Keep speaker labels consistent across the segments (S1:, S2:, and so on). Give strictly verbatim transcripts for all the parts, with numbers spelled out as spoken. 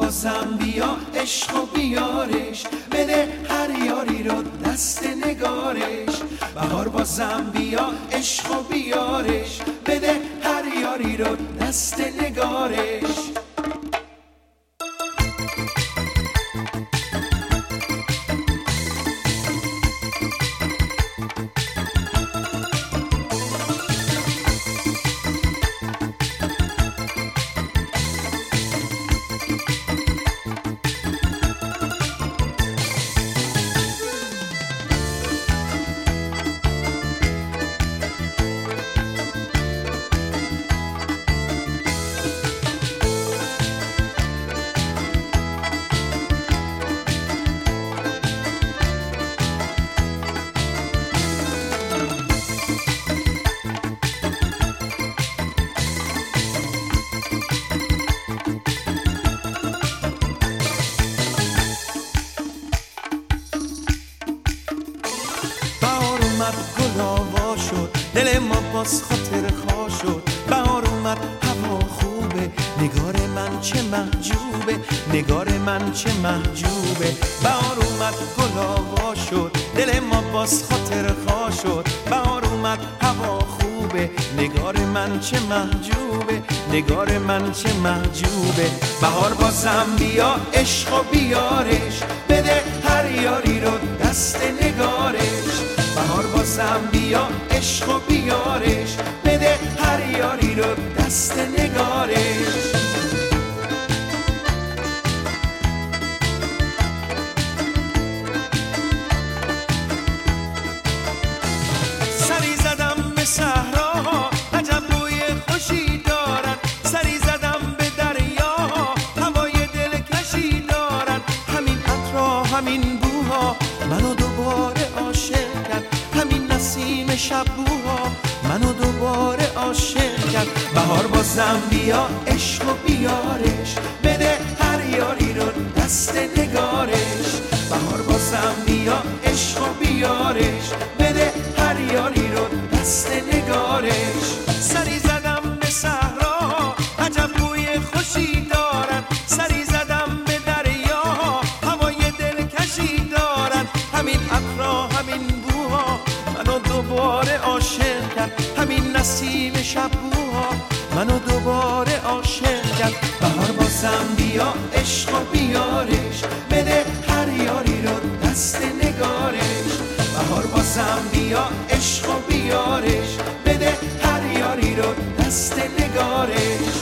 S1: بازم بیا عشق و بیارش، بده هر یاری رو دست نگارش. بهار بازم بیا عشق و بیارش، بده هر یاری رو دست نگارش.
S2: گل آوا شد، دل ما باز خاطر خوا شد. بهار اومد هوا خوبه، نگار من چه محجوبه، نگار من چه محجوبه. بهار اومد گل آوا شد، دل ما باز خاطر خوا شد. بهار اومد هوا خوبه، نگار من چه محجوبه، نگار من چه محجوبه. بهار بازم بیا عشق و بیارش، بده هر یاری رو دست نگارش. بهار بازم بیا عشق و بیارش، بده هر یاری رو دست نگارش. سری زدم به صحراها، عجب بوی خوشی دارن. سری زدم به دریا، هوای دلکشی دارن. همین عطرها همین بوها منو دوباره عاشق کرد. همین نسیم شبوها منو دوباره عاشق کرد. بهار بازم بیا عشق و بیارش، بده هر یاری رو دست نگارش. بهار بازم بیا عشق و بیارش، بده هر یاری رو دست نگارش. سری زدم به صحرا، عجب بوی خوشی دارن. سری زدم به دریا، هوای دلکشی دارن. همین عطرها همین بوها منو دوباره عاشق کرد. همین نسیم شبوها منو دوباره عاشق کرد. بهار بازم بیا عشق و بیارش، بده هر یاری رو دست نگارش. بهار بازم بیا عشق و بیارش، بده هر یاری رو دست نگارش.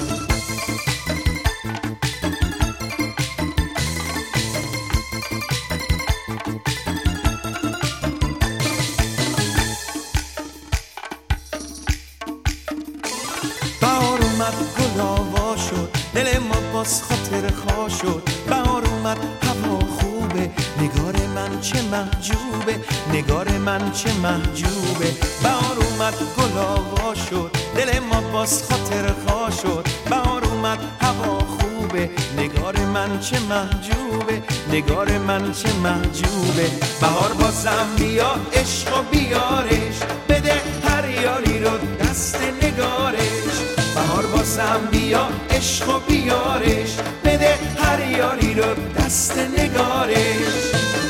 S2: بهار اومد گل آوا شد، دل ما باز خاطر خوا شد. بهار اومد هوا خوبه، نگار من چه محجوبه، نگار من چه محجوبه. بهار اومد گل آوا شد، دل ما باز خاطر خوا شد. بهار اومد هوا خوبه، نگار من چه محجوبه، نگار من چه محجوبه. بهار بازم بیا عشق و بیارش، بده هر یاری رو دست نگارش. بهار بازم بیا عشق و بیارش، بده هر یاری رو دست نگارش.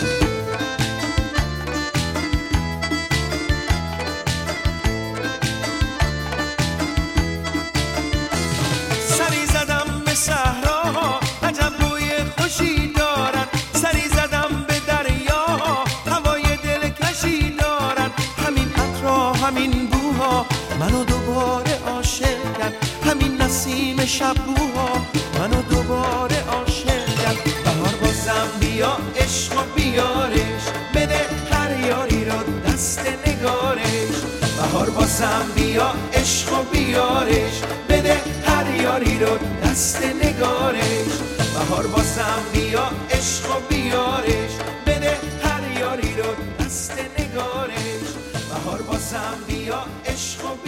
S2: سری زدم به صحراها، عجب بوی خوشی دارن. سری زدم به دریا، هوای دلکشی دارن. همین عطرها همین بوها منو دوباره عاشق کرد. همین نسیم شبوها منو دوباره عاشق کرد. بهار بازم بیا عشق و بیارش، بده هر یاری رو دست نگارش. بهار بازم بیا عشق و بیارش، بده هر یاری رو دست نگارش. بهار بازم بیا عشق و بیارش، بده هر یاری رو دست نگارش. بهار بازم بیا عشق و